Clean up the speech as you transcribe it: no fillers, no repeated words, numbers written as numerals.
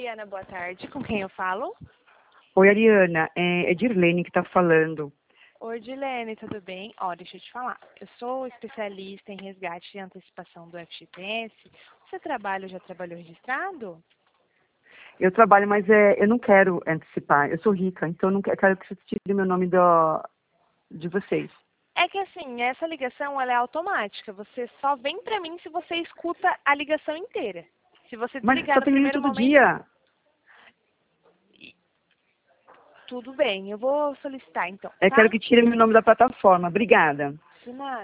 Ariana, boa tarde. Com quem eu falo? Oi, Ariana. É Dirlene que está falando. Oi, Dilene, tudo bem? Ó, deixa eu te falar. Eu sou especialista em resgate e antecipação do FGTS. Você trabalha ou já trabalhou registrado? Eu trabalho, mas eu não quero antecipar. Eu sou rica, então eu quero que você tire meu nome de vocês. É que assim, essa ligação ela é automática. Você só vem pra mim se você escuta a ligação inteira. Se você Mas desligar só no tem ele primeiro todo momento, dia. tudo bem. Eu vou solicitar então, Eu quero tá? que tire meu nome da plataforma. Obrigada. De nada.